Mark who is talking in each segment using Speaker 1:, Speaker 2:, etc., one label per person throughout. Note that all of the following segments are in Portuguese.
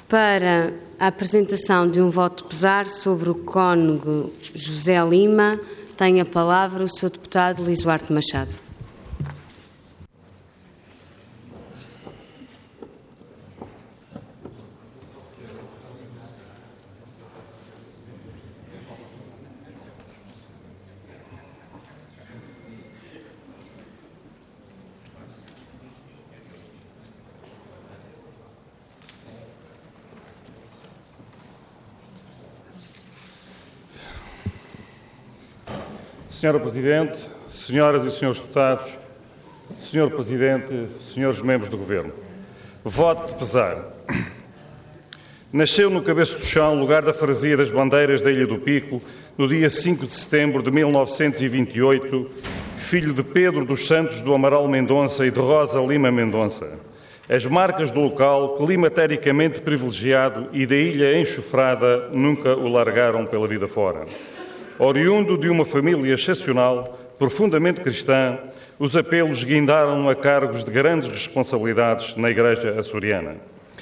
Speaker 1: Para a apresentação de um voto pesar sobre o cônego José Lima, tem a palavra o Sr. Deputado Luís Duarte Machado.
Speaker 2: Senhora Presidente, senhoras e senhores deputados, Senhor Presidente, senhores membros do Governo, voto de pesar. Nasceu no Cabeço do Chão, lugar da Freguesia das Bandeiras da Ilha do Pico, no dia 5 de setembro de 1928, filho de Pedro dos Santos do Amaral Mendonça e de Rosa Lima Mendonça. As marcas do local, climatericamente privilegiado e da ilha enxofrada, nunca o largaram pela vida fora. Oriundo de uma família excepcional, profundamente cristã, os apelos guindaram a cargos de grandes responsabilidades na Igreja açoriana.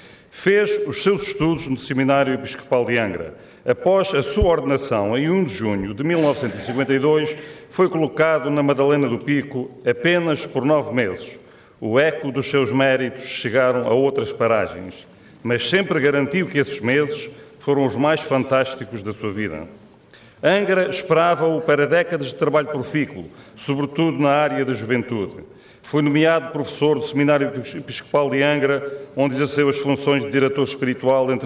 Speaker 2: Fez os seus estudos no Seminário Episcopal de Angra. Após a sua ordenação, em 1 de junho de 1952, foi colocado na Madalena do Pico apenas por 9 meses. O eco dos seus méritos chegaram a outras paragens, mas sempre garantiu que esses meses foram os mais fantásticos da sua vida. Angra esperava-o para décadas de trabalho profícuo, sobretudo na área da juventude. Foi nomeado professor do Seminário Episcopal de Angra, onde exerceu as funções de diretor espiritual entre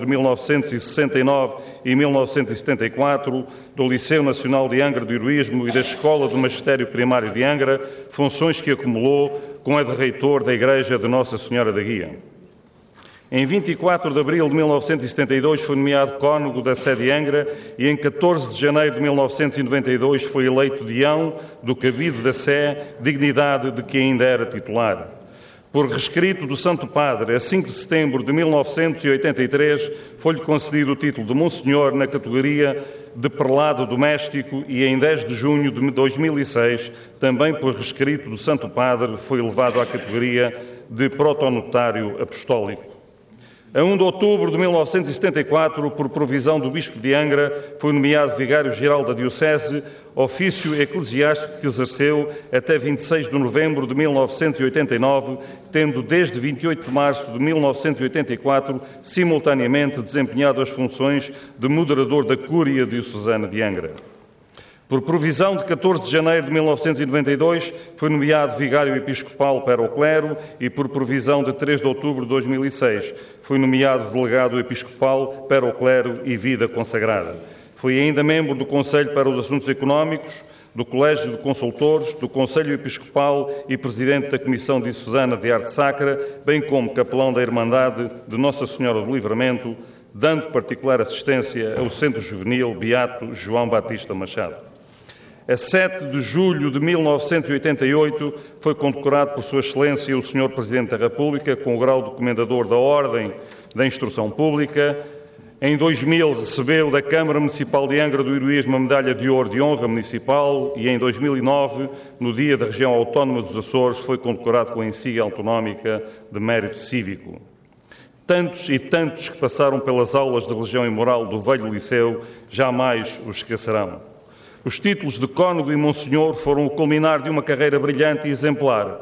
Speaker 2: 1969 e 1974, do Liceu Nacional de Angra do Heroísmo e da Escola do Magistério Primário de Angra, funções que acumulou com a de reitor da Igreja de Nossa Senhora da Guia. Em 24 de abril de 1972 foi nomeado cônego da Sé de Angra e em 14 de janeiro de 1992 foi eleito deão do Cabido da Sé, dignidade de que ainda era titular. Por rescrito do Santo Padre, a 5 de setembro de 1983, foi-lhe concedido o título de Monsenhor na categoria de prelado doméstico e em 10 de junho de 2006, também por rescrito do Santo Padre, foi elevado à categoria de protonotário apostólico. A 1 de outubro de 1974, por provisão do Bispo de Angra, foi nomeado Vigário-Geral da Diocese, ofício eclesiástico que exerceu até 26 de novembro de 1989, tendo desde 28 de março de 1984 simultaneamente desempenhado as funções de moderador da Cúria Diocesana de Angra. Por provisão de 14 de janeiro de 1992, foi nomeado vigário episcopal para o clero e, por provisão de 3 de outubro de 2006, foi nomeado delegado episcopal para o clero e vida consagrada. Foi ainda membro do Conselho para os Assuntos Económicos, do Colégio de Consultores, do Conselho Episcopal e presidente da Comissão Diocesana de Arte Sacra, bem como capelão da Irmandade de Nossa Senhora do Livramento, dando particular assistência ao Centro Juvenil Beato João Batista Machado. A 7 de julho de 1988 foi condecorado por Sua Excelência o Sr. Presidente da República com o grau de Comendador da Ordem da Instrução Pública. Em 2000 recebeu da Câmara Municipal de Angra do Heroísmo a Medalha de Ouro de Honra Municipal e em 2009, no Dia da Região Autónoma dos Açores, foi condecorado com a insígnia autonómica de Mérito Cívico. Tantos e tantos que passaram pelas aulas de religião e moral do velho Liceu jamais os esquecerão. Os títulos de cônego e monsenhor foram o culminar de uma carreira brilhante e exemplar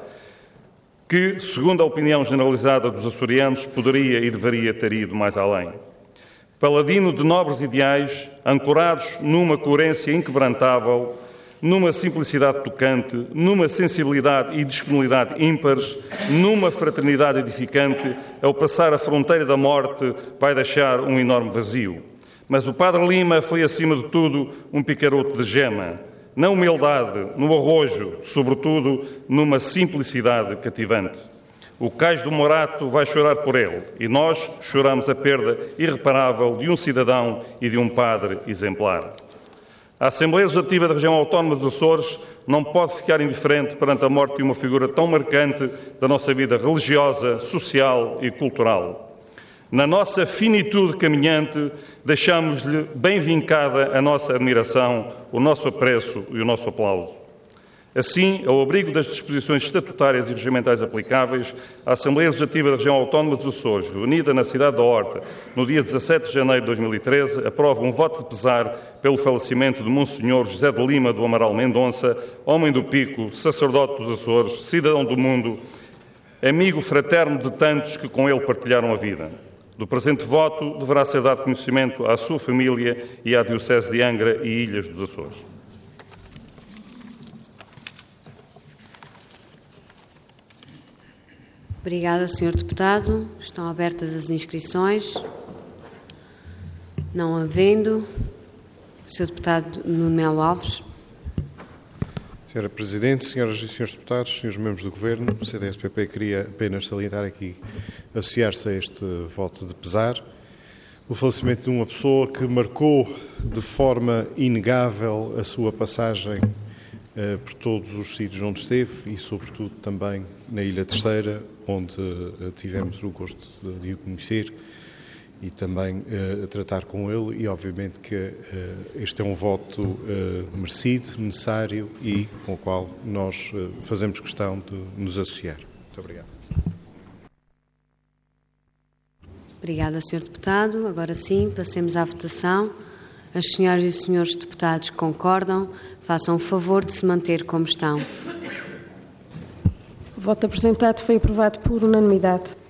Speaker 2: que, segundo a opinião generalizada dos açorianos, poderia e deveria ter ido mais além. Paladino de nobres ideais, ancorados numa coerência inquebrantável, numa simplicidade tocante, numa sensibilidade e disponibilidade ímpares, numa fraternidade edificante, ao passar a fronteira da morte, vai deixar um enorme vazio. Mas o Padre Lima foi, acima de tudo, um picaroto de gema, na humildade, no arrojo, sobretudo, numa simplicidade cativante. O Cais do Morato vai chorar por ele, e nós choramos a perda irreparável de um cidadão e de um padre exemplar. A Assembleia Legislativa da Região Autónoma dos Açores não pode ficar indiferente perante a morte de uma figura tão marcante da nossa vida religiosa, social e cultural. Na nossa finitude caminhante, deixamos-lhe bem vincada a nossa admiração, o nosso apreço e o nosso aplauso. Assim, ao abrigo das disposições estatutárias e regimentais aplicáveis, a Assembleia Legislativa da Região Autónoma dos Açores, reunida na cidade da Horta, no dia 17 de janeiro de 2013, aprova um voto de pesar pelo falecimento de Monsenhor José de Lima do Amaral Mendonça, homem do Pico, sacerdote dos Açores, cidadão do mundo, amigo fraterno de tantos que com ele partilharam a vida. Do presente voto deverá ser dado conhecimento à sua família e à Diocese de Angra e Ilhas dos Açores.
Speaker 1: Obrigada, Sr. Deputado. Estão abertas as inscrições. Não havendo, o Sr. Deputado Nuno Melo Alves.
Speaker 3: Sra. Presidente, Senhoras e Senhores Deputados, Senhores Membros do Governo, o CDS-PP queria apenas salientar aqui, associar-se a este voto de pesar, o falecimento de uma pessoa que marcou de forma inegável a sua passagem por todos os sítios onde esteve e, sobretudo, também na Ilha Terceira, onde tivemos o gosto de o conhecer e também tratar com ele. E, obviamente, que este é um voto merecido, necessário e com o qual nós fazemos questão de nos associar. Muito obrigado.
Speaker 1: Obrigada, Sr. Deputado. Agora sim, passemos à votação. As senhoras e os senhores deputados que concordam, façam o favor de se manter como estão.
Speaker 4: O voto apresentado foi aprovado por unanimidade.